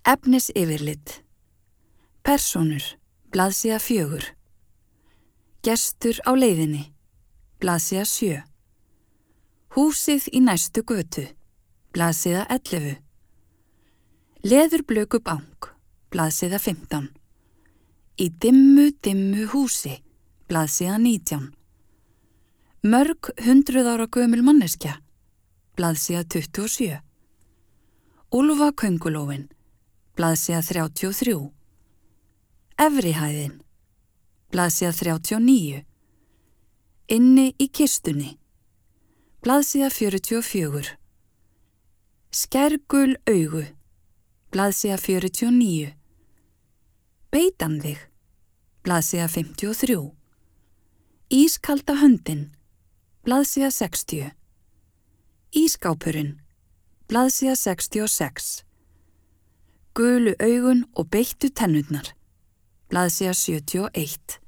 Efnisyfirlit. Persónur, blaðsíða 4. Gestur á leiðinni, blaðsíða 7. Húsið í næstu götu, blaðsíða 11. Leðurblöku bank, blaðsíða 15. Í dimmu húsi, blaðsíða 19. Mörg 100 ára gömul manneskja, blaðsíða 27. Úlfaköngulóin, blaðsíða 33. Efrihæðin, blaðsíða 39. Inni í kistunni, blaðsíða 44. Skærgul augu, blaðsíða 49. Beitan þig, blaðsíða 53. Ískalda höndin, blaðsíða 60. Ískápurinn, blaðsíða 66. Gulu augun og beittu tennurnar, blaðsíða 71.